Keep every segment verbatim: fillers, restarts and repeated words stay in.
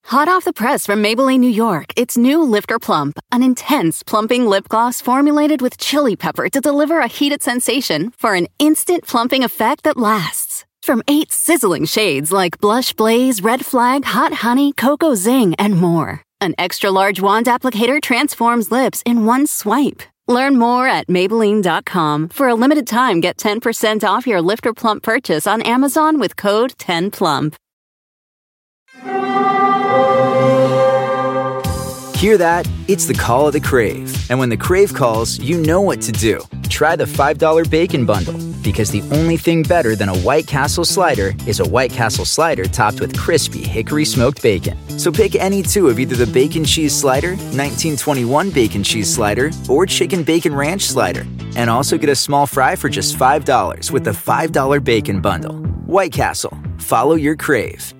Hot off the press from Maybelline, New York, it's new Lifter Plump, an intense plumping lip gloss formulated with chili pepper to deliver a heated sensation for an instant plumping effect that lasts. From eight sizzling shades like Blush Blaze, Red Flag, Hot Honey, Cocoa Zing, and more. An extra-large wand applicator transforms lips in one swipe. Learn more at Maybelline dot com. For a limited time, get ten percent off your Lifter Plump purchase on Amazon with code ten plump. Hear that? It's the call of the Crave. And when the Crave calls, you know what to do. Try the five dollar Bacon Bundle. Because the only thing better than a White Castle slider is a White Castle slider topped with crispy hickory smoked bacon. So pick any two of either the Bacon Cheese Slider, nineteen twenty-one Bacon Cheese Slider, or Chicken Bacon Ranch Slider. And also get a small fry for just five dollars with the five dollar Bacon Bundle. White Castle. Follow your Crave.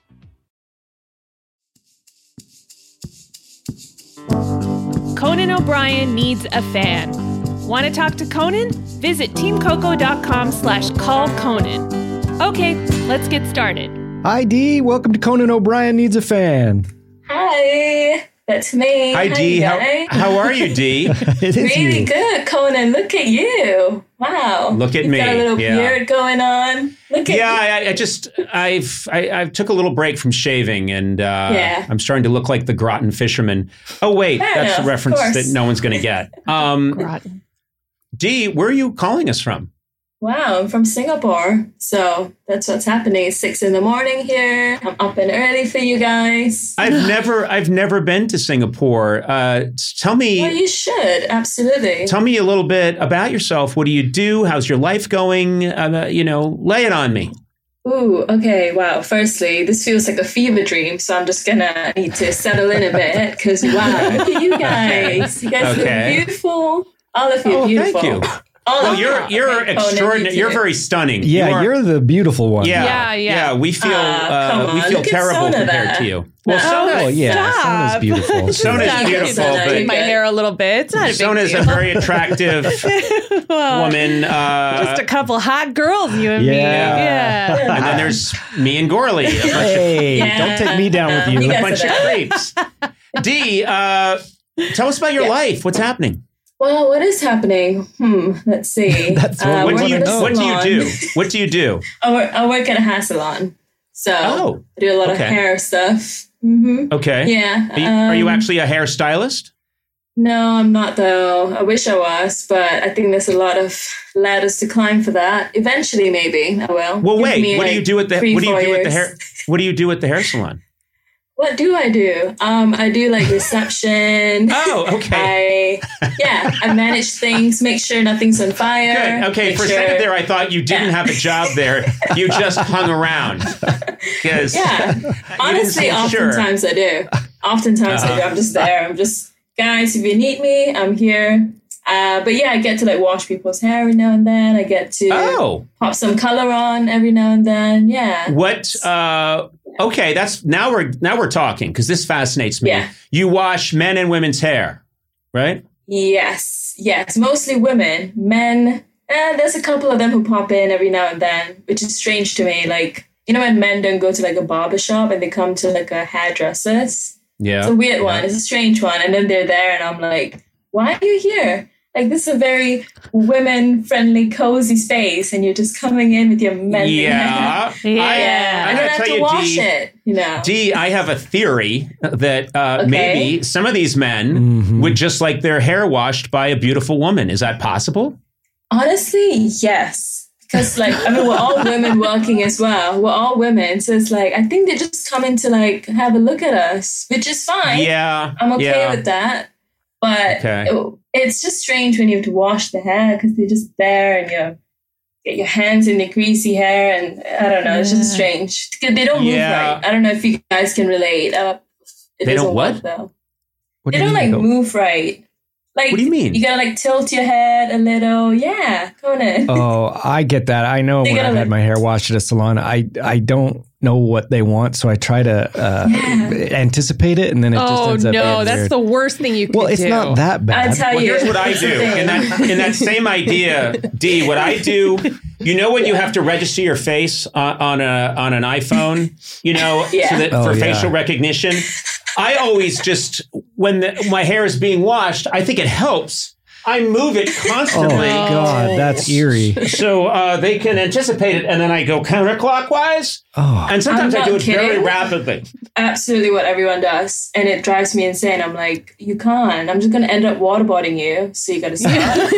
Conan O'Brien needs a fan. Want to talk to Conan? Visit teamcoco.com slash call Conan. Okay, let's get started. Hi, Dee. Welcome to Conan O'Brien Needs a Fan. Hi, that's me. Hi, Dee. How, how are you, Dee? It is really you. good, Conan. Look at you. Wow. Look at You've me. Got a little yeah. beard going on. Look at yeah, you. I, I just I've I, I took a little break from shaving, and uh, Yeah. I'm starting to look like the Groton fisherman. Oh wait, Fair that's enough, a reference of course. that no one's going to get. Um, Groton. Dee, where are you calling us from? Wow, I'm from Singapore. So that's what's happening. It's six in the morning here. I'm up and early for you guys. I've never I've never been to Singapore. Uh, tell me. Well, you should. Absolutely. Tell me a little bit about yourself. What do you do? How's your life going? Uh, you know, lay it on me. Ooh, okay. Wow. Firstly, this feels like a fever dream. So I'm just going to need to settle in a bit because, wow, look at you guys. You guys Okay. look beautiful. All of you Oh, beautiful. thank you. All Well, of you're you. you're Okay, Conan, extraordinary. you You're too. very stunning. Yeah, You are- you're the beautiful one. Yeah, Yeah, yeah. We feel Ah, uh, come we on, feel look at terrible Sona compared there. to you. Well, No. Sona, Oh, yeah. Stop. Sona's beautiful. Sona's Stop. beautiful, Sona, but you my good. hair a little bit. It's not a big Sona's deal. a very attractive Well, woman. Uh, Just a couple hot girls, you and me. Yeah. Yeah. and then there's me and Gorley, a bunch Hey, Yeah. don't take me down with Um, you. you of, a guys bunch of are creeps. Dee, uh, tell us about your Yeah. life. What's happening? Well, what is happening? Hmm. Let's see. That's what Uh, we What do work you in a What do you salon. do? What do you do? I work, I work at a hair salon. So Oh, I do a lot okay. of hair stuff. hmm Okay. Yeah. Are you, are you um, actually a hairstylist? No, I'm not though. I wish I was, but I think there's a lot of ladders to climb for that. Eventually, maybe I will. Well, Give wait. me, What do like, you do at the three, What do you four do at the years. hair? What do you do at the hair salon? What do I do? Um, I do like reception. Oh, okay. I yeah, I manage things, make sure nothing's on fire. Good. Okay. make For a sure- second there, I thought you didn't Yeah. have a job there. You just hung around. Because Yeah, honestly, seem sure. oftentimes I do. Oftentimes I do. I'm just there. I'm just, guys, if you need me, I'm here. Uh, but yeah, I get to like wash people's hair every now and then. I get to Oh. pop some color on every now and then. Yeah. What? Uh, okay, that's now we're now we're talking because this fascinates me. Yeah. You wash men and women's hair, right? Yes. Yes. Mostly women. Men, eh, there's a couple of them who pop in every now and then, which is strange to me. Like, you know, when men don't go to like a barber shop and they come to like a hairdresser's. Yeah. It's a weird one. It's a strange one. And then they're there and I'm like, why are you here? Like, this is a very women-friendly, cozy space, and you're just coming in with your men. Yeah. Yeah. I, Yeah. I I don't gotta have tell to you, wash Dee, it, you know. Dee, I have a theory that uh, Okay. maybe some of these men Mhm. would just like their hair washed by a beautiful woman. Is that possible? Honestly, yes. Because, like, I mean, we're all women working as well. We're all women. So it's like, I think they just come in to, like, have a look at us, which is fine. Yeah. I'm okay yeah. with that. But Okay. it- it's just strange when you have to wash the hair because they're just there and you get your hands in the greasy hair. And I don't know, it's just Yeah. strange. They don't move Yeah. right. I don't know if you guys can relate. Uh, it They don't doesn't what? work, though. What They do you don't, like, mean? move right. Like, What do you mean? You gotta, like, tilt your head a little. Yeah, Conan. Oh, I get that. I know They when gotta I've had like- my hair washed at a salon, I I don't know what they want, so I try to uh, Yeah. anticipate it, and then it just Oh ends up no, being that's weird. the worst thing you could do. Well, it's not that bad. I tell Well, you. here's what I It's the do. thing. In that in that same idea, Dee, what I do, You know when you have to register your face on, on a on an iPhone, you know, Yeah. so that, Oh, for yeah. facial recognition. I always just when the, my hair is being washed, I think it helps. I move it Oh constantly. my God, that's eerie. So uh, they can anticipate it, and then I go counterclockwise. Oh, And sometimes I'm I do not it very kidding. rapidly. Absolutely what everyone does. And it drives me insane. I'm like, you can't. I'm just going to end up waterboarding you. So you got to stop.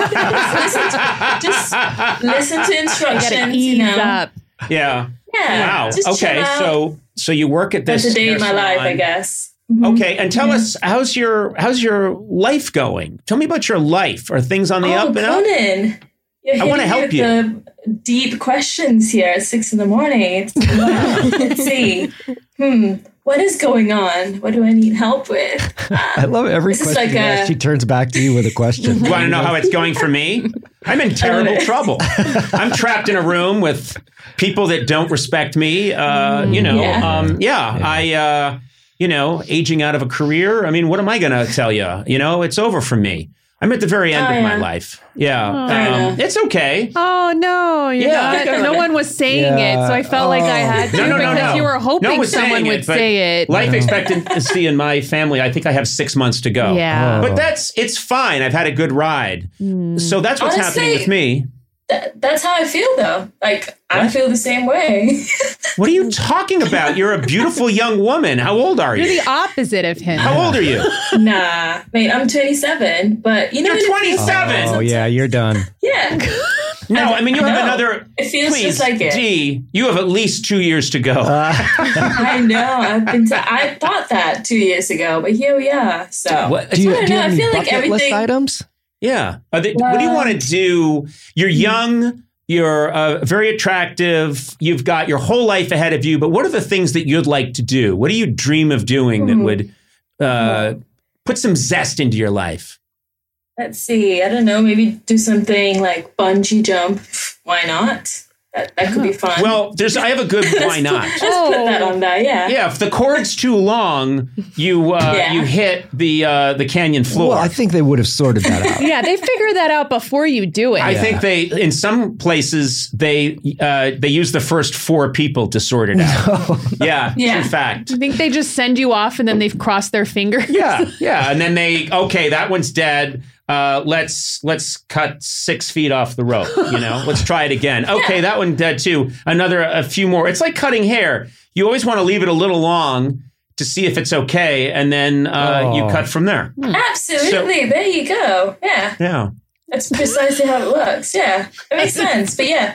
listen to, just listen to You instructions. gotta you ease know? up. Yeah. Yeah. Wow. Just Okay. chill out. So so you work at this. That's a day hair in my life, salon. I guess. Mhm. Okay, and tell us how's your how's your life going? Tell me about your life. Are things on the Oh, up and up? Conan. You're I wanna hitting help me with the deep questions here at six in the morning. It's, wow. Let's see. Hmm. What is going on? What do I need help with? I love every This is question like you ask, a- she turns back to you with a question. You want to know how it's going for me? I'm in terrible it. trouble. I'm trapped in a room with people that don't respect me. Uh, you know, Yeah. um, yeah, I, uh, you know, aging out of a career. I mean, what am I going to tell you? You know, it's over for me. I'm at the very end Oh, of my yeah. life. Yeah, I um, know. it's okay. Oh no, you're Yeah, I not. got No it. one was saying Yeah. it, so I felt like I had to No, no, no, because no. you were No hoping one was someone saying would it, but say it. Life expectancy in my family, I think I have six months to go. Yeah. Oh. But that's, it's fine. I've had a good ride. So that's what's Honestly- happening with me. That, that's how I feel, though. Like, I What? feel the same way. What are you talking about? You're a beautiful young woman. How old are you? You're the opposite of him. How old are you? Nah, mate, I'm twenty-seven, but you know, You're when it feels- twenty-seven. Oh, yeah, you're done. Yeah, No, I mean, you have No. another. it feels Please, just like it. Dee, you have at least two years to go. Uh, I know. I've been. T- I thought that two years ago, but here we are. So What- do you, I don't do you know, have I any feel like bucket list everything- items? yeah. Are they, what do you Well- want to do? You're young. You're uh, very attractive. You've got your whole life ahead of you. But what are the things that you'd like to do? What do you dream of doing that Mhm. would uh, put some zest into your life? let's see. I don't know. Maybe do something like bungee jump. Why not? That that could be fun. Well, there's. I have a good. Why not? Let's put that on there. Yeah. Yeah, if the cord's too long, you uh, Yeah. you hit the uh, the canyon floor. Well, I think they would have sorted that out. Yeah, they figure that out before you do it. I think they, in some places, they uh, they use the first four people to sort it out. Yeah, Yeah. in fact. I think they just send you off and then they've crossed their fingers. Yeah, yeah, and then they okay, that one's dead. Uh, let's let's cut six feet off the rope. You know, let's try it again. Okay, that one dead too. Another a few more. It's like cutting hair. You always want to leave it a little long to see if it's okay, and then uh, Oh. you cut from there. Absolutely. there you go. Yeah. Yeah. That's precisely how it works. Yeah. It makes sense. But yeah.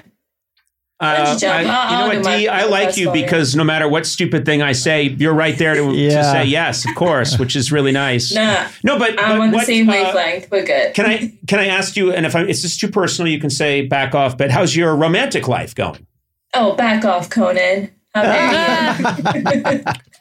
Uh, Bungee jump. I- you I'll- know I'll do what, my- Dee? I my like best you for you. because no matter what stupid thing I say, you're right there to, to Yeah. say yes, of course, which is really nice. Nah. No, but, I'm but on the what, same uh, wavelength. We're good. Can I can I ask you? And if I, it's just too personal, you can say back off. But how's your romantic life going? Oh, back off, Conan. How dare you?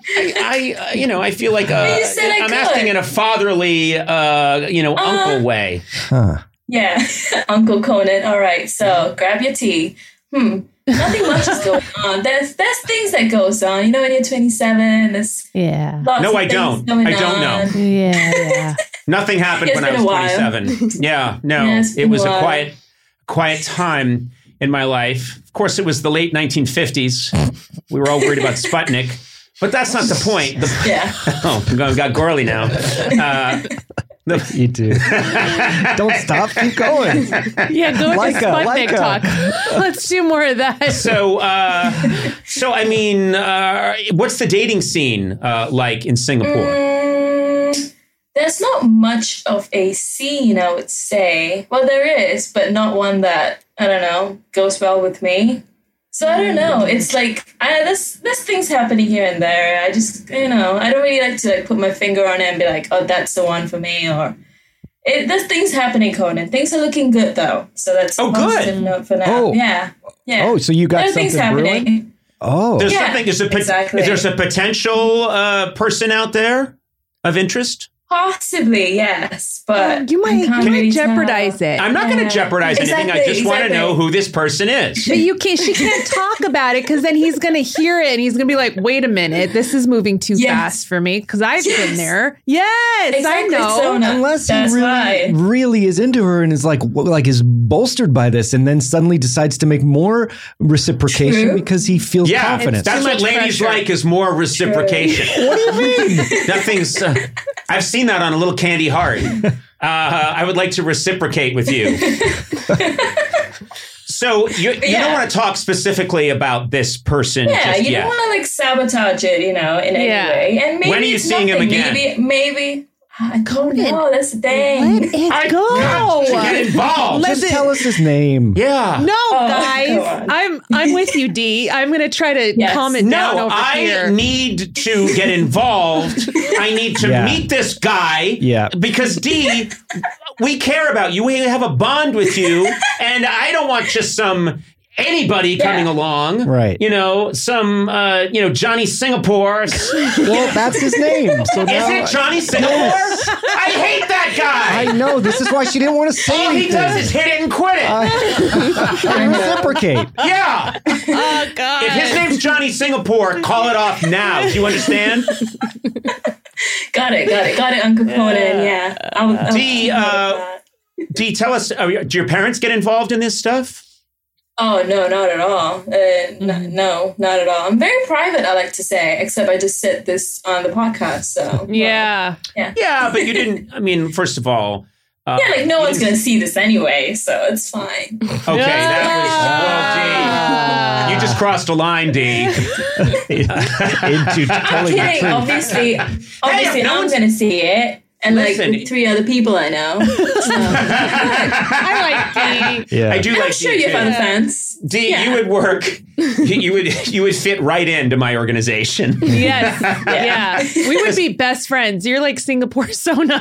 I, I uh, you know, I feel like uh, You said I I'm could. asking in a fatherly, uh, you know, uncle way. Huh. Yeah. Uncle Conan. All right. So grab your tea. Hmm. Nothing much is going on. There's there's things that goes on. You know, when you're twenty-seven, there's Yeah. lots No, of I things don't. going I don't know. on. Yeah, yeah. Nothing happened It's when I been was a while. twenty-seven. Yeah, no, Yeah, it's it been was a a while. quiet, quiet time in my life. Of course, it was the late nineteen fifties. We were all worried about Sputnik, but that's not the point. The, Yeah. oh, we got Gorley now. Uh, the, You do. Don't stop. Keep going. Yeah, go with Leica, the Sputnik Leica. talk. Let's do more of that. so, uh, so I mean, uh, what's the dating scene uh, like in Singapore? Mm, there's not much of a scene, I would say. Well, there is, but not one that, I don't know, goes well with me. So I don't know. It's like I, there's there's things happening here and there. I just you know I don't really like to like put my finger on it and be like, oh, that's the one for me. Or it, there's things happening, Conan. Things are looking good though. So that's Oh, a positive good. note for now. Oh. Yeah, yeah. Oh, so you got there are things something brewing? happening. Oh. There's Yeah, something. There's a pot- exactly. there's a potential uh, person out there of interest. Possibly, yes, but you might, I can't you might really jeopardize tell. it. I'm not Yeah. going to jeopardize anything. I Exactly, just want to exactly. know who this person is. But you can't. She can't talk about it because then he's going to hear it and he's going to be like, "Wait a minute, this is moving too Yes. fast for me." Because I've Yes. been there. Yes, Exactly, I know. so no, Unless that's he really, why. really is into her and is like, w- like is bolstered by this, and then suddenly decides to make more reciprocation True. because he feels Yeah, confident. that's Too what much ladies pressure. like is more reciprocation. What do you mean? Nothing's. Uh, I've seen that on a little candy heart. Uh, I would like to reciprocate with you. So you, you Yeah. don't want to talk specifically about this person Yeah, just you yet. don't want to like sabotage it, you know, in any Yeah. way. And maybe When are you it's seeing him nothing. again? Maybe, maybe. I don't Conan, know. That's the thing. Let it I- go. God, get involved. Let Just it- tell us his name. Yeah. No, Oh, guys, go on. I'm I'm with you, D. I'm gonna try to Yes. calm it down No, over I here. need to get involved. I need to Yeah. meet this guy. Yeah. Because D, we care about you. We have a bond with you, and I don't want just some anybody coming Yeah. along. Right. You know, some uh, you know, Johnny Singapore. Well, that's his name. So now, Is it Johnny Singapore? Yes. I hate that guy. I know. This is why she didn't want to say All he anything. does is hit it and quit it. and reciprocate. yeah. Oh God! If his name's Johnny Singapore, call it off now. Do you understand? Got it, got it, got it, Uncle Conan. Yeah. I'll, I'll D, uh, D, tell us, uh, do your parents get involved in this stuff? Oh, no, not at all. Uh, n- no, not at all. I'm very private, I like to say, except I just said this on the podcast. So, yeah. Yeah, but you didn't, I mean, first of all. Uh, Yeah, like no you one's didn't- going to see this anyway, so it's fine. Okay, that was, well, D, you just crossed a line, D. Into I'm telling the kidding. truth. Obviously, obviously, no I'm one's- going to see it. And Listen. like three other people I know. So, I like D. Yeah. I do I'm like sure D, you too. have fans. D, Yeah. you would work, you, you would you would fit right into my organization. Yes. Yeah. We would be best friends. You're like Singapore Sona.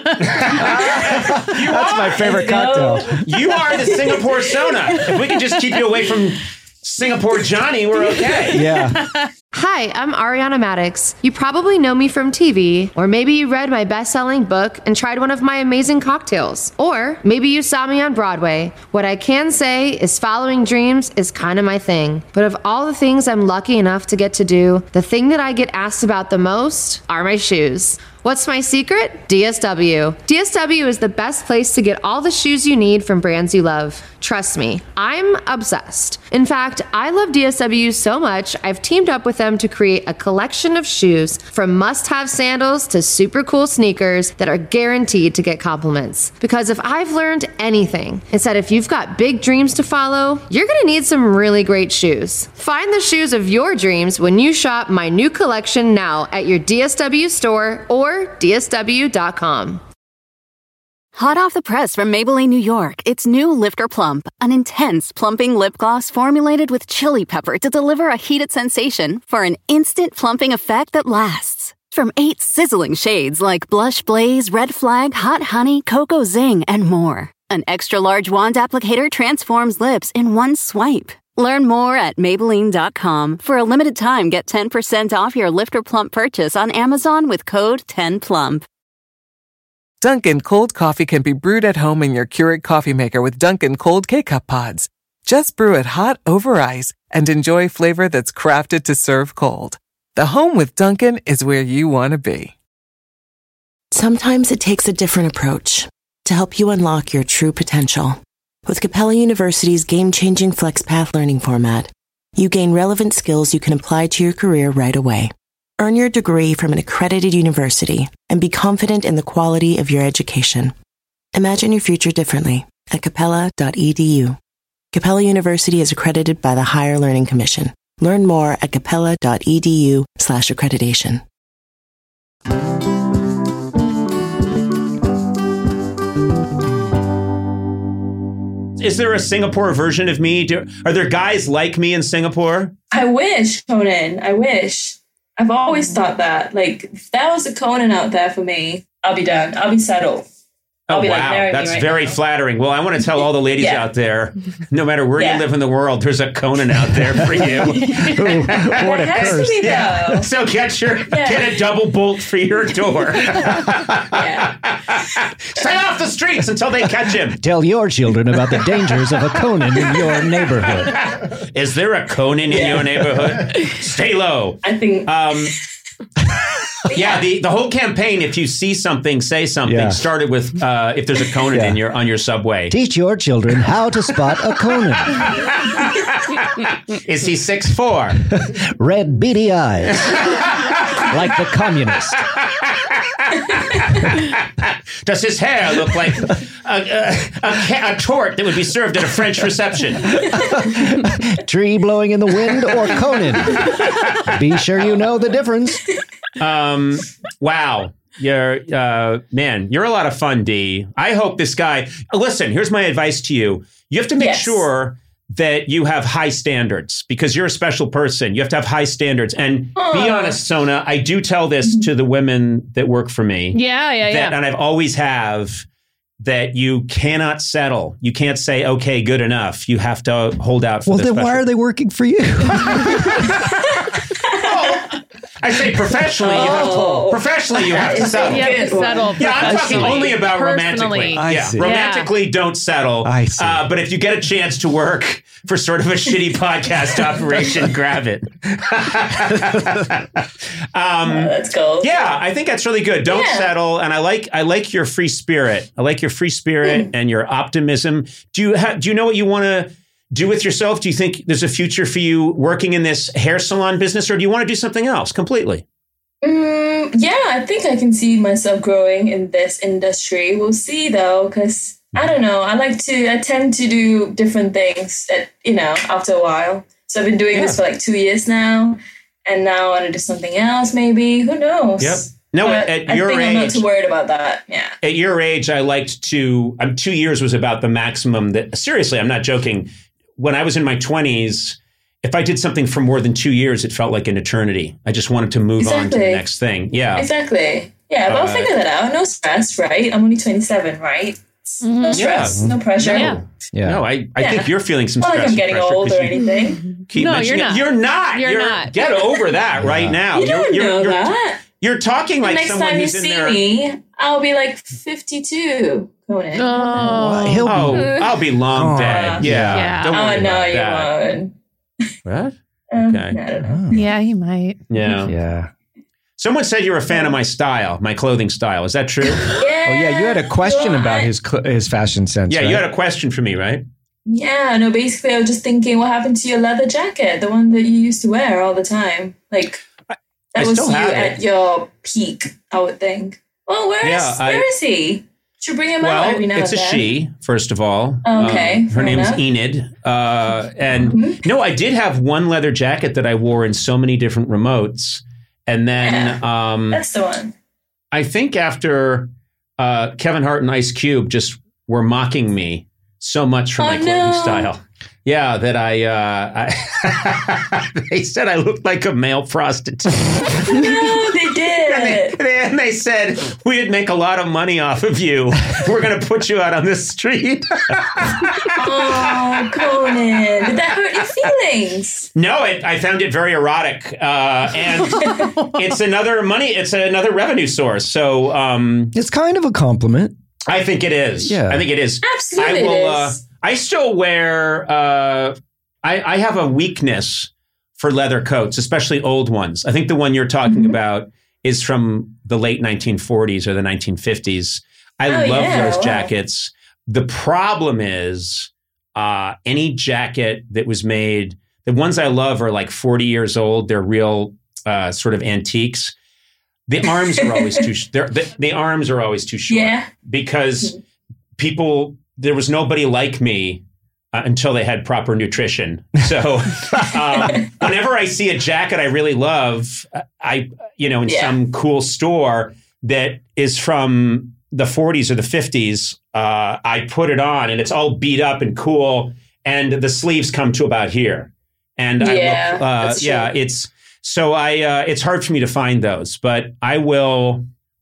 That's my favorite cocktail. You are the Singapore Sona. If we can just keep you away from Singapore Johnny, we're okay. Yeah. Hi, I'm Ariana Maddox. You probably know me from T V, or maybe you read my best-selling book and tried one of my amazing cocktails. Or maybe you saw me on Broadway. What I can say is following dreams is kind of my thing. But of all the things I'm lucky enough to get to do, the thing that I get asked about the most are my shoes. What's my secret? D S W. D S W is the best place to get all the shoes you need from brands you love. Trust me, I'm obsessed. In fact, I love D S W so much, I've teamed up with them to create a collection of shoes from must-have sandals to super cool sneakers that are guaranteed to get compliments. Because if I've learned anything, it's that if you've got big dreams to follow, you're gonna need some really great shoes. Find the shoes of your dreams when you shop my new collection now at your D S W store or D S W dot com. Hot off the press from Maybelline, New York, it's new Lifter Plump, an intense plumping lip gloss formulated with chili pepper to deliver a heated sensation for an instant plumping effect that lasts. From eight sizzling shades like Blush Blaze, Red Flag, Hot Honey, Cocoa Zing, and more. An extra large wand applicator transforms lips in one swipe. Learn more at Maybelline dot com. For a limited time, get ten percent off your Lifter Plump purchase on Amazon with code ten plump. Dunkin' cold coffee can be brewed at home in your Keurig coffee maker with Dunkin' cold K-Cup pods. Just brew it hot over ice and enjoy flavor that's crafted to serve cold. The home with Dunkin' is where you want to be. Sometimes it takes a different approach to help you unlock your true potential. With Capella University's game-changing FlexPath learning format, you gain relevant skills you can apply to your career right away. Earn your degree from an accredited university and be confident in the quality of your education. Imagine your future differently at capella dot e d u. Capella University is accredited by the Higher Learning Commission. Learn more at capella dot e d u slash accreditation. Is there a Singapore version of me? Do, are there guys like me in Singapore? I wish, Conan. I wish. I've always thought that. Like, if there was a Conan out there for me, I'll be done. I'll be settled. I'll Oh, be like, wow. marry me That's right very now. flattering. Well, I want to tell all the ladies Yeah. out there, no matter where Yeah. you live in the world, there's a Conan out there for you. What a That has to curse. be though. So get your Yeah. get a double bolt for your door. Yeah. Stay off the streets until they catch him. Tell your children about the dangers of a Conan in your neighborhood. Is there a Conan in Yeah. your neighborhood? Stay low. I think Um, yeah, the, the whole campaign, if you see something, say something, Yeah. started with uh, if there's a Conan Yeah. in your on your subway. Teach your children how to spot a Conan. Is he six foot four? Red beady eyes. Like the communist. Does his hair look like a, a, a, ca- a tort that would be served at a French reception? Tree blowing in the wind or Conan? Be sure you know the difference. Um, wow. You're, uh, man, you're a lot of fun, D. I hope this guy, listen, here's my advice to you. You have to make Yes. sure that you have high standards because you're a special person. You have to have high standards. And be Aw. honest, Sona, I do tell this to the women that work for me. Yeah, yeah, that, yeah. And I've always have that you cannot settle. You can't say, okay, good enough. You have to hold out for Well, the then special. why are they working for you? I say professionally, you have to, Oh. professionally, you have to That is settle. a You have to good one. settle Yeah, I'm talking professionally. only about romantically. Personally. I yeah, see. romantically, don't settle. I see. Uh, but if you get a chance to work for sort of a shitty podcast operation, grab it. um, Let's go. yeah, I think that's really good. Don't Yeah. settle, and I like I like your free spirit. I like your free spirit and your optimism. Do you ha- do you know what you want to do with yourself? Do you think there's a future for you working in this hair salon business, or do you want to do something else completely? Mm, yeah, I think I can see myself growing in this industry. We'll see though, because I don't know. I like to, I tend to do different things, at, you know, after a while. So I've been doing this for like two years now, and now I want to do something else maybe. Who knows? Yep. No, But at, at I your think age, I'm not too worried about that. Yeah. at your age, I liked to. Um, two years was about the maximum. That seriously, I'm not joking. When I was in my twenties, if I did something for more than two years, it felt like an eternity. I just wanted to move on to the Exactly. next thing. Yeah, Exactly. Yeah, but Uh, I'll figure that out. No stress, right? I'm only twenty-seven, right? No stress, no pressure. Yeah. Yeah. No, I, I Yeah. think you're feeling some Not stress. like I'm and getting pressure old 'cause or you anything. keep No, mentioning you're it. not. You're not. You're not. Get over that right now. You don't you're, know you're, that. You're talking The like next someone time you who's in see there. me, I'll be like fifty-two, Conan. Oh. He'll be- Oh, I'll be long Oh, dead. Yeah. yeah. Don't Oh, worry no, about you that. won't. What? Um, Okay. I don't know. Yeah, he might. Yeah. Yeah. Someone said you're a fan of my style, my clothing style. Is that true? Yeah. Oh, yeah. You had a question Well, about I- his cl- his fashion sense. Yeah, right? you had a question for me, right? Yeah, no, basically, I was just thinking, what happened to your leather jacket, the one that you used to wear all the time? Like, that I was still you have it. at your peak, I would think. Well, where is Yeah, I- where is he? Should bring him out Well, every now it's a and then. she, first of all. Okay, Um, her fair name's enough. Enid. Uh, and Mhm. no, I did have one leather jacket that I wore in so many different remotes. And then um, That's the one. I think after uh, Kevin Hart and Ice Cube just were mocking me so much for Oh, my clothing no. style. Yeah, that I, uh, I they said I looked like a male prostitute. No, they And did. they, and they said, we'd make a lot of money off of you. We're going to put you out on the street. Oh, Conan. Did that hurt your feelings? No, it, I found it very erotic. Uh, and it's another money, it's another revenue source. So um, It's kind of a compliment. I think it is. Yeah. I think it is. Absolutely I will, it uh, is. I still wear, uh, I, I have a weakness for leather coats, especially old ones. I think the one you're talking Mm-hmm. about is from the late nineteen forties or the nineteen fifties. I Oh, love yeah, those wow. jackets. The problem is uh, any jacket that was made, the ones I love are like forty years old. They're real uh, sort of antiques. The arms are always too, sh- they're- the, the arms are always too short Yeah. because people, there was nobody like me uh, until they had proper nutrition. So um, whenever I see a jacket I really love, I, you know, in Yeah. some cool store that is from the forties or the fifties, uh, I put it on and it's all beat up and cool. And the sleeves come to about here. And Yeah, I look, uh, that's yeah, true. it's, so I, uh, it's hard for me to find those, but I will,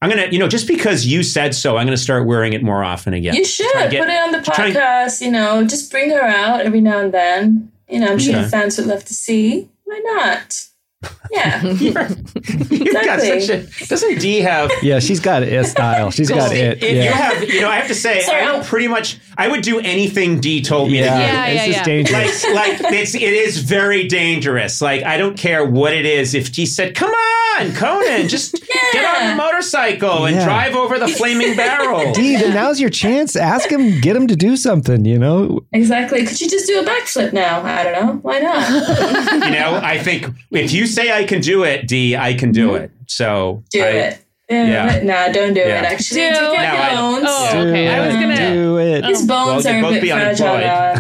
I'm going to, you know, just because you said so, I'm going to start wearing it more often again. You should Try to get- put it on the try and- podcast, you know, just bring her out every now and then. You know, I'm sure Okay. the fans would love to see. Why not? Yeah. You've got Exactly. such a, doesn't Dee have... Yeah, she's got a style. She's got it. If Yeah. you have, you know, I have to say, Sorry, I would I'll- pretty much, I would do anything Dee told me Yeah, to do. Yeah, it's yeah, just yeah. dangerous. Like, like it's, it is very dangerous. Like, I don't care what it is. If Dee said, come on, Conan, just get on the motorcycle and Yeah. drive over the flaming barrel. Dee, then now's your chance. Ask him, get him to do something, you know? Exactly. Could you just do a backflip now? I don't know. Why not? You know, I think if you say I can do it, Dee, I can do it. So Do I- it. Yeah. Yeah. Nah, don't do Yeah. it, actually. Do- Take out No, I- bones. Oh, Do okay. I was it. gonna. Do it. His bones Well, are you'll a both bit be fragile unemployed. now.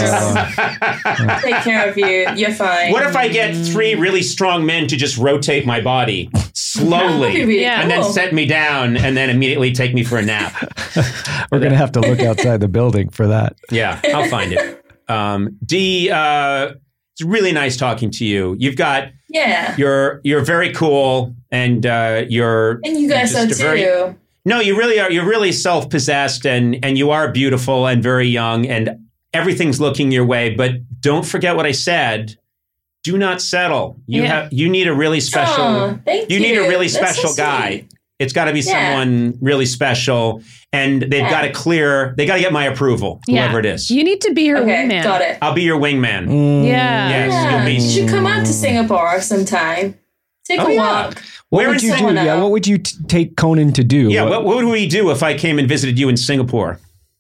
That's true. Take care of you. You're fine. What if I get three really strong men to just rotate my body That would be slowly really Yeah. and then cool. set me down and then immediately take me for a nap? We're going to have to look outside the building for that. Yeah, I'll find it. Um, Dee, uh, it's really nice talking to you. You've got Yeah. you're you're very cool and uh, you're And you guys are just too. a very- no, you really are. You're really self-possessed and and you are beautiful and very young and everything's looking your way. But don't forget what I said. Do not settle. You Yeah. have you need a really special. Aw, thank you need a you. really That's so special guy. sweet. It's got to be Yeah. someone really special, and they've Yeah. got to clear. They got to get my approval, Yeah. whoever it is. You need to be her Okay, wingman. got it. I'll be your wingman. Mm. Yeah. Yes, Yeah, you'll be. you should come out to Singapore sometime. Take Oh, a yeah. walk. What Where would in you do? Singapore? Yeah, what would you t- take Conan to do? Yeah, What- what, what would we do if I came and visited you in Singapore?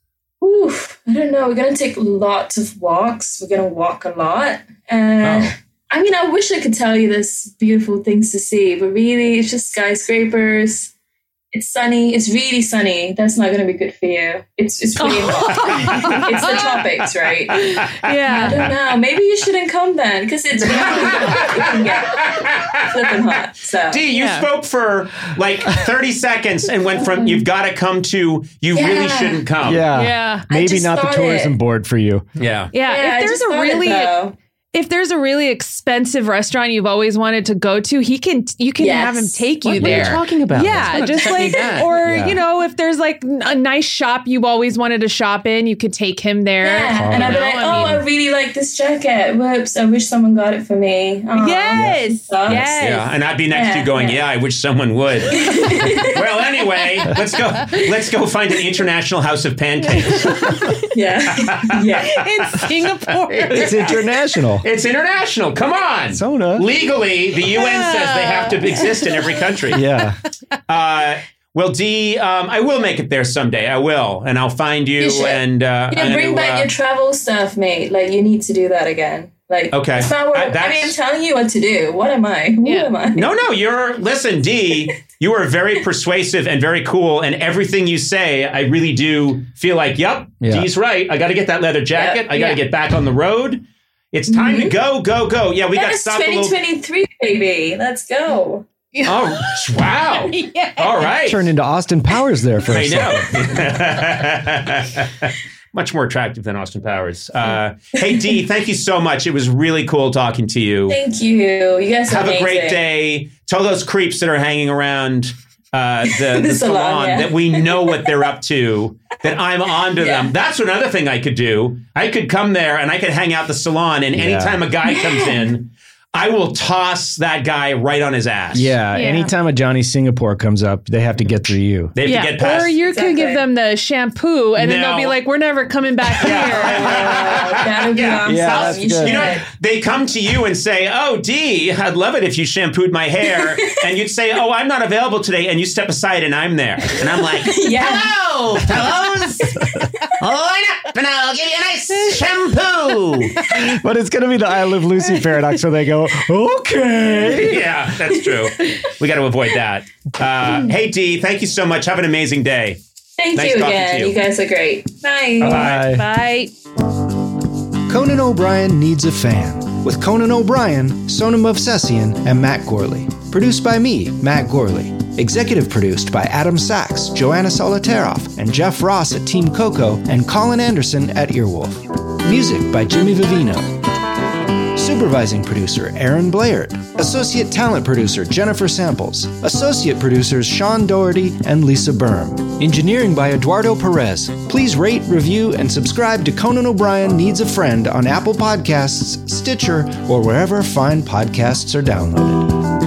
Oof, I don't know. We're gonna take lots of walks. We're gonna walk a lot. Uh, Oh. I mean, I wish I could tell you there's beautiful things to see, but really, it's just skyscrapers. It's sunny. It's really sunny. That's not gonna be good for you. It's it's really hot. It's the tropics, right? I Yeah. don't know. Maybe you shouldn't come then, because it's really hot. It can get flipping hot. So Dee, you Yeah. spoke for like thirty seconds and went from "you've got to come" to "you Yeah. really shouldn't come." Yeah. Yeah. I Maybe just not the thought tourism it. board for you. yeah. Yeah. yeah, I if there's just a thought it, really though. if there's a really expensive restaurant you've always wanted to go to, he can you can Yes. have him take you What, what are there. you talking about? Yeah, Let's just not take me like, back. or Yeah. you know, if there's like a nice shop you've always wanted to shop in, you could take him there. Yeah, and I'd be You know, like, I oh, I mean- really like this jacket. Whoops, I wish someone got it for me. Aw. Yes, Sucks. yes. Yeah, and I'd be next to you Yeah, going, yeah. "Yeah, I wish someone would." Well, anyway, let's go. Let's go find an international house of pancakes. Yeah. yeah. In Singapore. It's international. It's international. Come on. Sona. Legally, the U N says they have to exist in every country. Yeah. Uh, well, Dee, um, I will make it there someday. I will, and I'll find you. You should. and uh, Yeah, I'm bring gonna, back uh, your travel stuff, mate. Like, you need to do that again. Like, Okay. it's not what, I- I, that's- mean, I'm telling you what to do. What am I? Who Yeah. am I? No, no, you're listen, Dee. You are very persuasive and very cool, and everything you say, I really do feel like, yep, Yeah. Dee's right. I got to get that leather jacket. I got to Yeah. get back on the road. It's time to go, go, go. Yeah, we got to That's stop a twenty little. twenty-three, baby. Let's go. Oh, wow! Yeah. All right, Turned into Austin Powers there for a I second. know. Much more attractive than Austin Powers. Uh, hey, Dee, thank you so much. It was really cool talking to you. Thank you. You guys are Have a great amazing. day. Tell those creeps that are hanging around uh, the, the, The salon, salon, yeah. that we know what they're up to, that I'm onto Yeah. them. That's another thing I could do. I could come there and I could hang out the salon, and Yeah. anytime a guy comes in, I will toss that guy right on his ass. Yeah, Yeah. anytime a Johnny Singapore comes up, they have to get through you. They have Yeah. to get past. Or you Exactly. could give them the shampoo and then No. they'll be like, we're never coming back Oh, here. that would be Yeah. awesome. Yeah, that's you good. should. You know, they come to you and say, "Oh, Dee, I'd love it if you shampooed my hair." And you'd say, "Oh, I'm not available today." And you step aside and I'm there. And I'm like, Yeah. "Hello, fellows. Line up and I'll give you a nice shampoo." But it's going to be the I Live Lucy paradox where they go, okay. Yeah, that's true. We got to avoid that. Uh, hey, Dee, thank you so much. Have an amazing day. Thank Nice you talking again. to you. You guys are great. Bye. Bye. Bye. Conan O'Brien Needs a Fan, with Conan O'Brien, Sonam Movsesian, and Matt Gorley. Produced by me, Matt Gorley. Executive produced by Adam Sachs, Joanna Solitaroff, and Jeff Ross at Team Coco, and Colin Anderson at Earwolf. Music by Jimmy Vivino. Supervising producer Aaron Blaird. Associate talent producer Jennifer Samples. Associate producers Sean Doherty and Lisa Berm. Engineering by Eduardo Perez. Please rate, review, and subscribe to Conan O'Brien Needs a Friend on Apple Podcasts, Stitcher, or wherever fine podcasts are downloaded.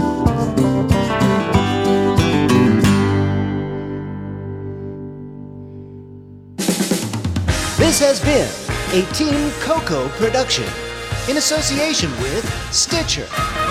This has been a Team Coco production in association with Stitcher.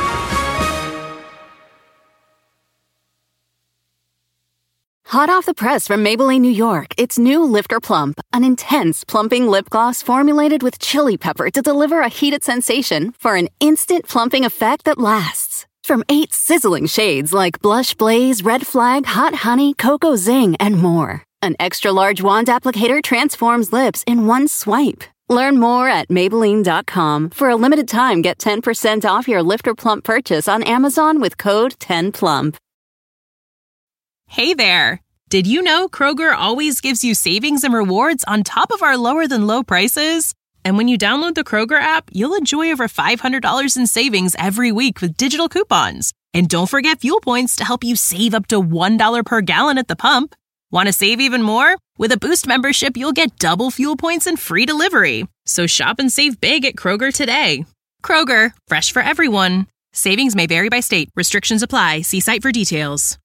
Hot off the press from Maybelline, New York, it's new Lifter Plump, an intense plumping lip gloss formulated with chili pepper to deliver a heated sensation for an instant plumping effect that lasts. From eight sizzling shades like Blush Blaze, Red Flag, Hot Honey, Cocoa Zing, and more. An extra-large wand applicator transforms lips in one swipe. Learn more at Maybelline dot com. For a limited time, get ten percent off your Lifter Plump purchase on Amazon with code ten plump. Hey there! Did you know Kroger always gives you savings and rewards on top of our lower-than-low prices? And when you download the Kroger app, you'll enjoy over five hundred dollars in savings every week with digital coupons. And don't forget fuel points to help you save up to one dollar per gallon at the pump. Want to save even more? With a Boost membership, you'll get double fuel points and free delivery. So shop and save big at Kroger today. Kroger, fresh for everyone. Savings may vary by state. Restrictions apply. See site for details.